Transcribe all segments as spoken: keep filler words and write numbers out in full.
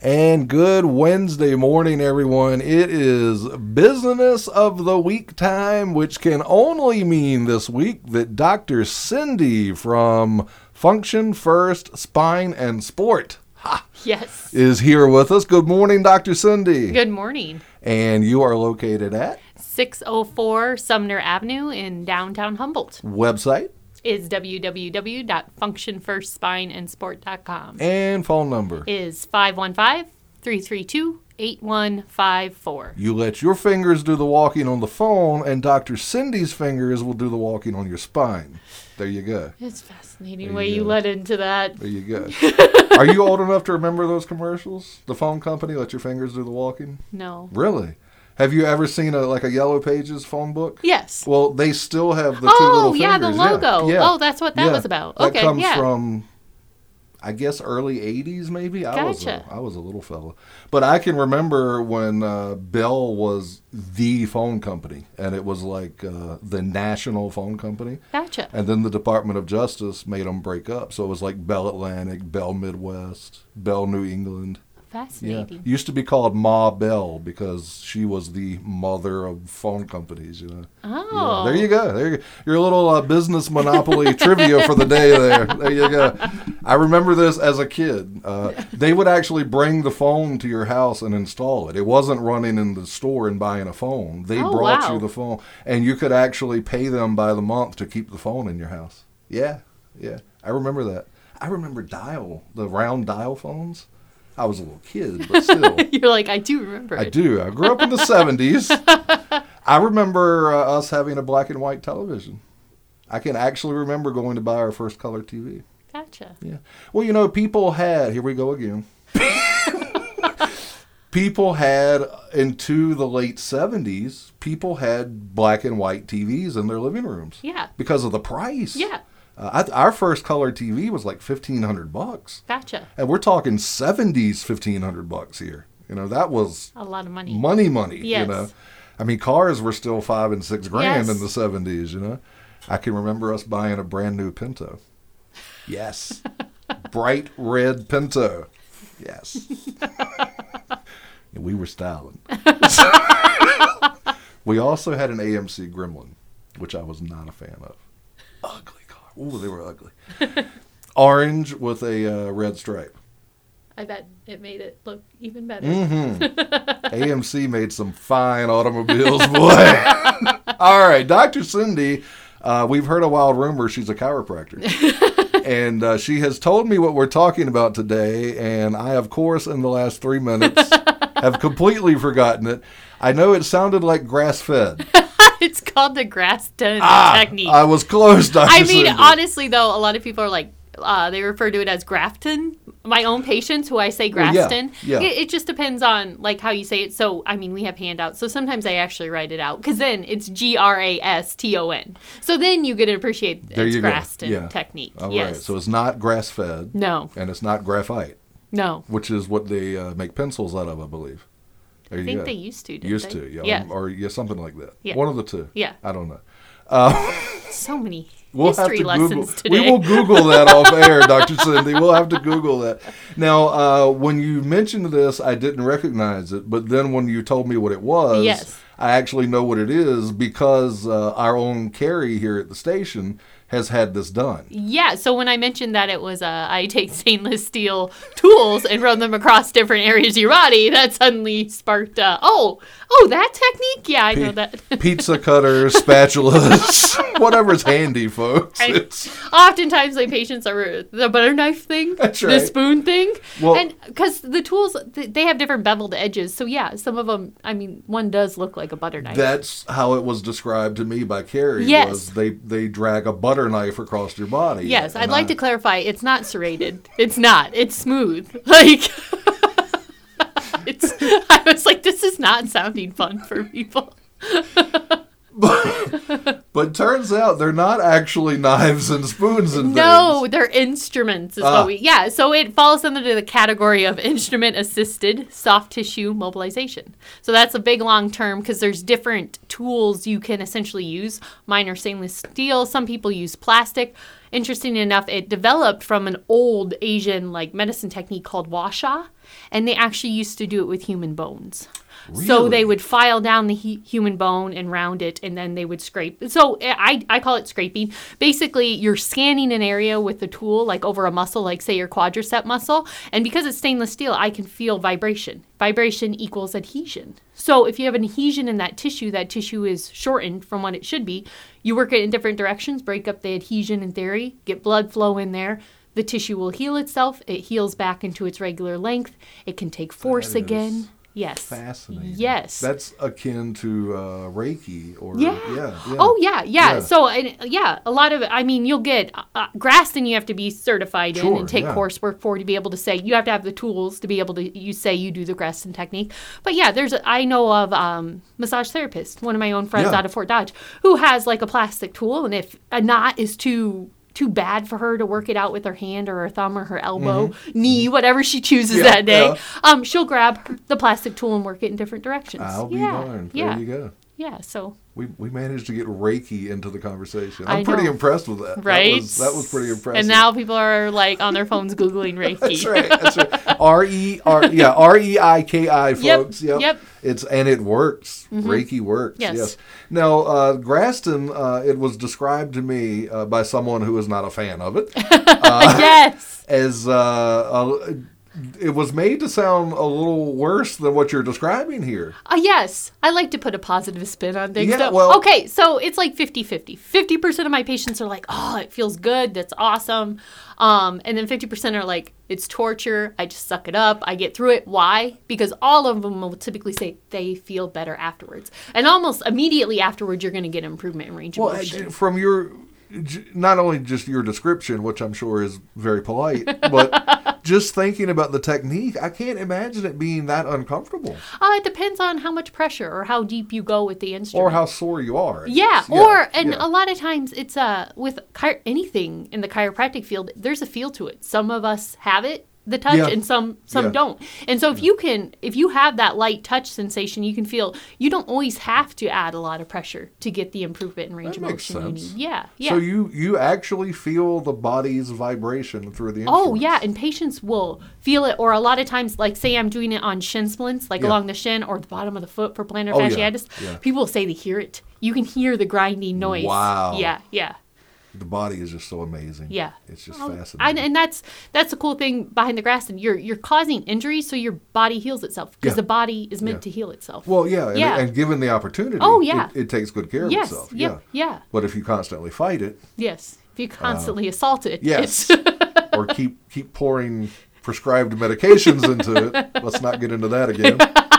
And good Wednesday morning, everyone. It is business of the week time, which can only mean this week that Doctor Cindy from Function First Spine and Sport ha, yes. is here with us. Good morning, Doctor Cindy. Good morning. And you are located at? six oh four Sumner Avenue in downtown Humboldt. Website? Is w w w dot function first spine and sport dot com. And phone number? Is five one five, three three two, eight one five four. You let your fingers do the walking on the phone, and Doctor Cindy's fingers will do the walking on your spine. There you go. It's fascinating There way you you go. led into that. There you go. Are you old enough to remember those commercials? The phone company, let your fingers do the walking? No. Really? Have you ever seen a like a Yellow Pages phone book? Yes. Well, they still have the two Oh, little yeah, fingers. the logo. Yeah. Oh, that's what that Yeah. was about. That Okay, comes yeah. from, I guess, early eighties maybe. I was Gotcha. a, I was a little fella. But I can remember when uh, Bell was the phone company, and it was like uh, the national phone company. Gotcha. And then the Department of Justice made them break up. So it was like Bell Atlantic, Bell Midwest, Bell New England. Yeah. Fascinating. Used to be called Ma Bell because she was the mother of phone companies, you know. Oh. Yeah, there you go. There you go. Your little uh, business monopoly trivia for the day there. There you go. I remember this as a kid. Uh, they would actually bring the phone to your house and install it. It wasn't running in the store and buying a phone. They Oh, brought wow. you the phone, and you could actually pay them by the month to keep the phone in your house. Yeah, yeah. I remember that. I remember dial, the round dial phones. I was a little kid, but still. You're like, I do remember I it. do. I grew up in the seventies. I remember uh, us having a black and white television. I can actually remember going to buy our first color T V. Gotcha. Yeah. Well, you know, people had, here we go again. People had, into the late seventies, people had black and white T Vs in their living rooms. Yeah. Because of the price. Yeah. Uh, I, our first color T V was like fifteen hundred bucks. Gotcha. And we're talking seventies fifteen hundred bucks here. You know, that was A lot of money. money, money. Yes. You know, I mean, cars were still five and six grand Yes. in the seventies. You know, I can remember us buying a brand new Pinto. Yes, bright red Pinto. Yes, we were styling. We also had an A M C Gremlin, which I was not a fan of. Ugly car. Ooh, they were ugly. Orange with a uh, red stripe. I bet it made it look even better. Mm-hmm. A M C made some fine automobiles, boy. All right, Doctor Cindy, uh, we've heard a wild rumor she's a chiropractor. And uh, she has told me what we're talking about today, and I, of course, in the last three minutes, have completely forgotten it. I know it sounded like grass-fed. It's called the grass done Ah, technique. I was close, Doctor I mean, Cindy. honestly, though, a lot of people are like, uh, they refer to it as Grafton. My own patients, who I say Well, yeah, Grafton, yeah. It, it just depends on like how you say it. So, I mean, we have handouts, so sometimes I actually write it out because then it's G R A S T O N. So then you get to appreciate There it's you go. Grafton Yeah. technique. All yes. right, so it's not grass-fed, no, and it's not graphite, no. which is what they uh, make pencils out of, I believe. There I you think go. they used to. Didn't Used they? to, yeah, Yeah. or yeah, something like that. Yeah. One of the two. Yeah. I don't know. Uh, So many we'll history have to lessons Google. today. We will Google that off air, Doctor Cindy. We'll have to Google that. Now, uh, when you mentioned this, I didn't recognize it, but then when you told me what it was, Yes. I actually know what it is because uh, our own Carrie here at the station has had this done. Yeah, so when I mentioned that it was, uh, I take stainless steel tools and run them across different areas of your body, that suddenly sparked, uh, oh, oh, that technique? Yeah, I know that. Pizza cutters, spatulas, whatever's handy, folks. I- It's, Oftentimes, my patients are the butter knife thing, That's the right. spoon thing, Well- and because the tools, th- they have different beveled edges. So yeah, some of them, I mean, one does look like a butter knife. that's how it was described to me by Carrie. Yes. Was they, they drag a butter knife across your body. Yes, I'd And like I- to clarify. It's not serrated. It's not. It's smooth. Like, it's. I was like, this is not sounding fun for people. But turns out they're not actually knives and spoons and No, things. they're instruments. Is Ah. what we. Yeah, so it falls under the category of instrument-assisted soft tissue mobilization. So that's a big long term because there's different tools you can essentially use. Mine are stainless steel. Some people use plastic. interesting enough, it developed from an old Asian like medicine technique called Washa, and they actually used to do it with human bones. Really? So they would file down the he- human bone and round it, and then they would scrape. So I, I call it scraping. Basically, you're scanning an area with the tool, like over a muscle, like say your quadricep muscle. And because it's stainless steel, I can feel vibration. Vibration equals adhesion. So if you have an adhesion in that tissue, that tissue is shortened from what it should be. You work it in different directions, break up the adhesion in theory, get blood flow in there. The tissue will heal itself. It heals back into its regular length. It can take force again. Yes. Fascinating. Yes. That's akin to uh, Reiki or yeah. yeah, yeah. Oh yeah, yeah. Yeah. So and, yeah, a lot of it. I mean, you'll get uh, Graston. You have to be certified Sure, in and take yeah. coursework for to be able to say you have to have the tools to be able to you say you do the Graston technique. But yeah, there's a, I know of um, massage therapist, one of my own friends Yeah. out of Fort Dodge, who has like a plastic tool, and if a knot is too too bad for her to work it out with her hand or her thumb or her elbow, Mm-hmm. knee, whatever she chooses Yeah, that day, yeah. um, she'll grab her- the plastic tool and work it in different directions. I'll be yeah, darned. There yeah, you go. yeah. So. We we managed to get Reiki into the conversation. I I'm pretty know. impressed with that. Right? That was, that was pretty impressive. And now people are like on their phones Googling Reiki. That's right. That's right. R E R yeah R E I K I Yep, folks. Yep. yep. It's and it works. Reiki works. Yes. Yes. Now uh, Graston, uh, it was described to me uh, by someone who is not a fan of it yes. as uh, a, it was made to sound a little worse than what you're describing here. Uh, yes. I like to put a positive spin on things. Yeah, though. well- okay, so it's like fifty-fifty. fifty percent of my patients are like, oh, it feels good. That's awesome. Um, and then fifty percent are like, it's torture. I just suck it up. I get through it. Why? Because all of them will typically say they feel better afterwards. And almost immediately afterwards, you're going to get improvement in range of Well, motion. from your, j- not only just your description, which I'm sure is very polite, but just thinking about the technique, I can't imagine it being that uncomfortable Uh, it depends on how much pressure or how deep you go with the instrument. or how sore you are. I Yeah, guess. or and yeah. a lot of times it's uh with chi- anything in the chiropractic field, there's a feel to it. Some of us have it, the touch, Yeah. and some some Yeah. don't. And so if you can, if you have that light touch sensation, you can feel. You don't always have to add a lot of pressure to get the improvement in range That of makes motion you sense. need. Yeah, yeah. So you you actually feel the body's vibration through the Oh, instruments. yeah, and patients will feel it, or a lot of times, like say I'm doing it on shin splints, like Yeah. along the shin or the bottom of the foot for plantar Oh, yeah, fasciitis. yeah. People will say they hear it. You can hear the grinding noise. Wow. Yeah, yeah. The body is just so amazing. Yeah. It's just Oh, fascinating. And, and that's that's the cool thing behind the Graston. You're you're causing injuries, so your body heals itself because Yeah. the body is meant Yeah. to heal itself. well, yeah, and, Yeah. and given the opportunity, Oh, yeah. it, it takes good care yes. of itself. Yep. Yeah. Yeah. But if you constantly fight it, Yes. If you constantly assault it. yes, It's or keep keep pouring prescribed medications into it. Let's not get into that again.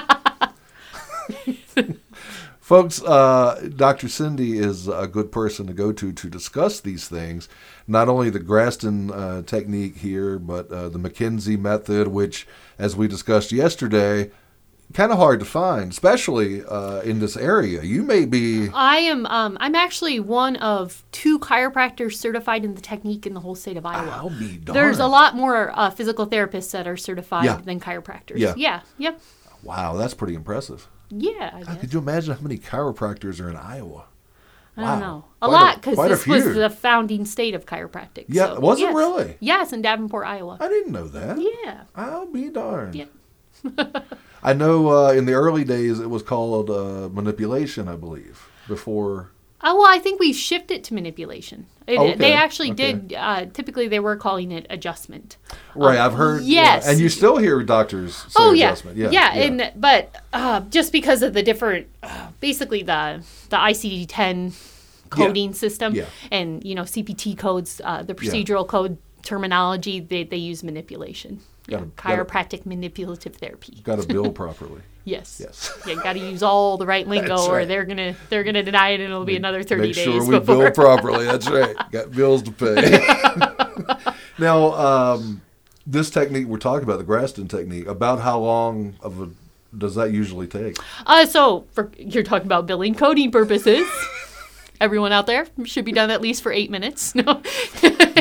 Folks, uh, Doctor Cindy is a good person to go to to discuss these things. Not only the Graston uh, technique here, but uh, the McKenzie method, which, as we discussed yesterday, kind of hard to find, especially uh, in this area. You may be... I am. Um, I'm actually one of two chiropractors certified in the technique in the whole state of Iowa. I'll be darned. There's a lot more uh, physical therapists that are certified Yeah. than chiropractors. Yeah. Yeah. Yep. Wow, that's pretty impressive. Yeah. I guess. Could you imagine how many chiropractors are in Iowa? I Wow. don't know. A Quite a- lot, because quite a this was few. the founding state of chiropractic. Yeah, so, was it yes. really? Yes, in Davenport, Iowa. I didn't know that. Yeah. I'll be darned. Yeah. I know uh, in the early days it was called uh, manipulation, I believe, before... Oh, well, I think we've shifted to manipulation. It, Okay, They actually okay. did, uh, typically they were calling it adjustment. Right, Um, I've heard... Yes. yeah, and you still hear doctors say Oh, yeah. adjustment. Yeah, yeah. And, but uh, just because of the different, uh, basically the, the I C D ten coding system Yeah. and, you know, C P T codes, uh, the procedural code terminology, they, they use manipulation. Yeah, Gotta- gotta- chiropractic manipulative therapy. Got to bill properly. Yes. Yes. You got to use all the right lingo, That's or right. they're gonna they're gonna deny it, and it'll be another thirty Make days sure we before. bill properly. That's right. Got bills to pay. Now, um, this technique we're talking about, the Graston technique, about how long of a does that usually take? Uh, so for, you're talking about billing coding purposes. Everyone out there should be done at least for eight minutes. No.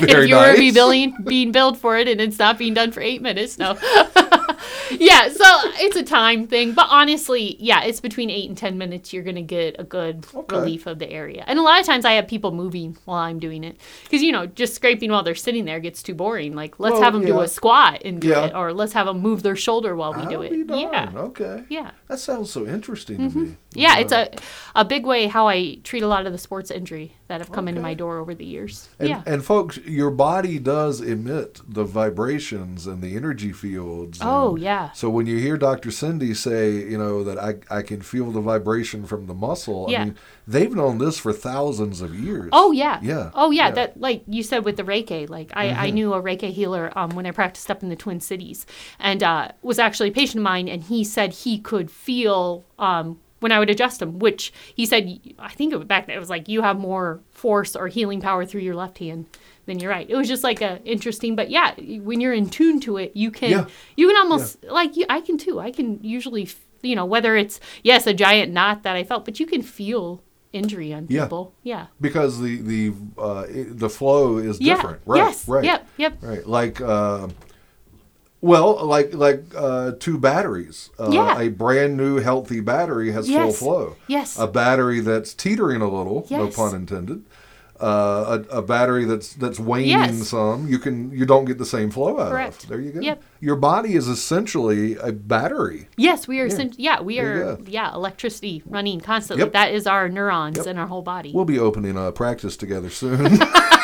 Very if you nice. were be billing, being billed for it and it's not being done for eight minutes, no. Yeah, so it's a time thing. But honestly, yeah, it's between eight and ten minutes. You're going to get a good Okay. relief of the area. And a lot of times I have people moving while I'm doing it. Because, you know, just scraping while they're sitting there gets too boring. Like, let's Well, have them do yeah. a squat and do Yeah. it. Or let's have them move their shoulder while we I'll do it. be darned. Yeah. Okay. Yeah. That sounds so interesting to me. Yeah, it's a a big way how I treat a lot of the sports injury that have come into Okay. my door over the years. And, yeah. and folks, your body does emit the vibrations and the energy fields. Oh, and yeah. So when you hear Doctor Cindy say, you know, that I, I can feel the vibration from the muscle, Yeah. I mean, they've known this for thousands of years. Oh yeah. Yeah. Oh yeah. Yeah. That like you said with the Reiki. Like I, I knew a Reiki healer um, when I practiced up in the Twin Cities, and uh, was actually a patient of mine, and he said he could feel um, when I would adjust him. Which he said, I think it was back then. It was like you have more force or healing power through your left hand than your right. It was just like a interesting, but yeah, when you're in tune to it, you can Yeah. you can almost like you, I can too. I can usually you know whether it's yes a giant knot that I felt, but you can feel injury on Yeah. people. Yeah. Because the the uh, it, the flow is Yeah. different. Right. Yes. Right. Yep. Yep. Right. Like, uh, well, like like uh, two batteries. Uh, Yeah. A brand new healthy battery has full Yes. flow. Yes. A battery that's teetering a little, no Yes. pun intended. Uh, a, a battery that's that's waning Yes. some, you can you don't get the same flow out Correct. of. There you go. Yep. Your body is essentially a battery. Yes, we are. Yeah. Yeah, yeah we There you are. go. Yeah, electricity running constantly. Yep. That is our neurons Yep. in our whole body. We'll be opening a practice together soon.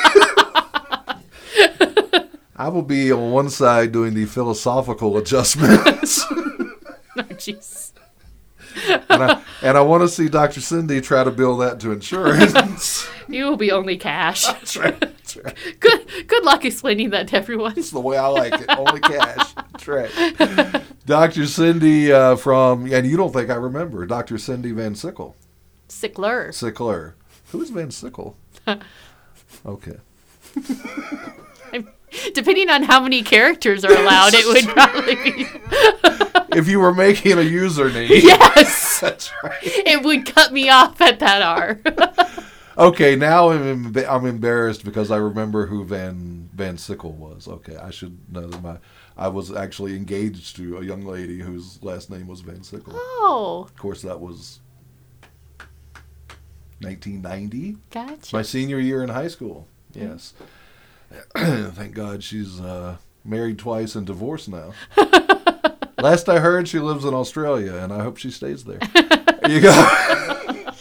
I will be on one side doing the philosophical adjustments. Oh, jeez. and I, and I want to see Doctor Cindy try to bill that to insurance. You will be only cash. That's right. That's right. Good. Good luck explaining that to everyone. That's the way I like it. Only cash. That's right. Doctor Cindy uh, from, and you don't think I remember, Doctor Cindy Van Sickle. Sickler. Sickler. Who is Van Sickle? Okay. Depending on how many characters are allowed, it would probably be. If you were making a username. Yes. That's right. It would cut me off at that R. Okay, now I'm emb- I'm embarrassed because I remember who Van Van Sickle was. Okay, I should know that my I was actually engaged to a young lady whose last name was Van Sickle. Oh, Of course, that was nineteen ninety, gotcha. my senior year in high school. Yes. Thank God she's uh, married twice and divorced now. Last I heard, she lives in Australia, and I hope she stays there. There you go.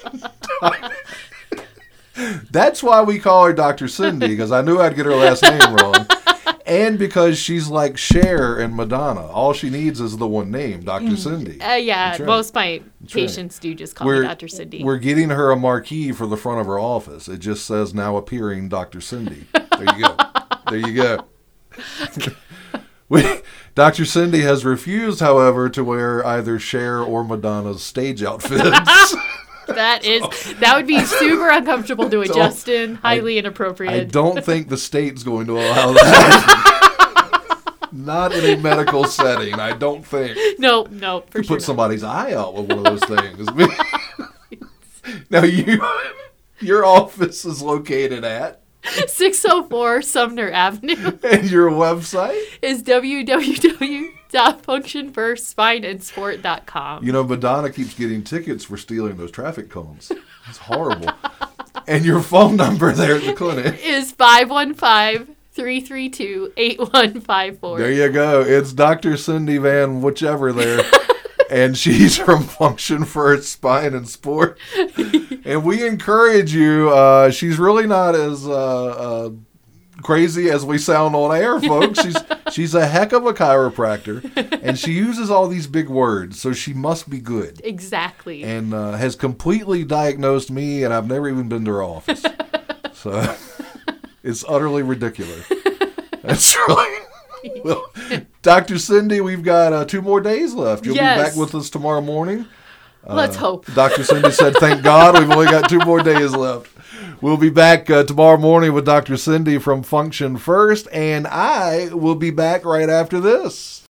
That's why we call her Doctor Cindy, because I knew I'd get her last name wrong. And because she's like Cher and Madonna. All she needs is the one name, Doctor Cindy. Uh, yeah, That's right. most of my right. patients do just call We're, me Doctor Cindy. we're getting her a marquee for the front of her office. It just says now appearing Doctor Cindy. There you go. There you go. we, Doctor Cindy has refused, however, to wear either Cher or Madonna's stage outfits. That is, that would be super uncomfortable to a Don't- Justin. Highly I inappropriate. don't think the state's going to allow that. Not in a medical setting, I don't think. No, no, for To sure. put somebody's eye out with one of those things. Now, you, your office is located at, six oh four Sumner Avenue and your website? is w w w dot function first spine and sport dot com. You know, Madonna keeps getting tickets for stealing those traffic cones. It's horrible. And your phone number there at the clinic. Is five one five, three three two, eight one five four. There you go. It's Doctor Cindy Van whichever there. And she's from Function First Spine and Sport. And we encourage you. Uh, she's really not as uh, uh, crazy as we sound on air, folks. She's she's a heck of a chiropractor. And she uses all these big words, so she must be good. Exactly. And uh, has completely diagnosed me, and I've never even been to her office. So it's utterly ridiculous. That's really... Well, Doctor Cindy, we've got uh, two more days left. You'll Yes. be back with us tomorrow morning. Let's hope. Doctor Cindy said, thank God, we've only got two more days left. We'll be back uh, tomorrow morning with Doctor Cindy from Function First, and I will be back right after this.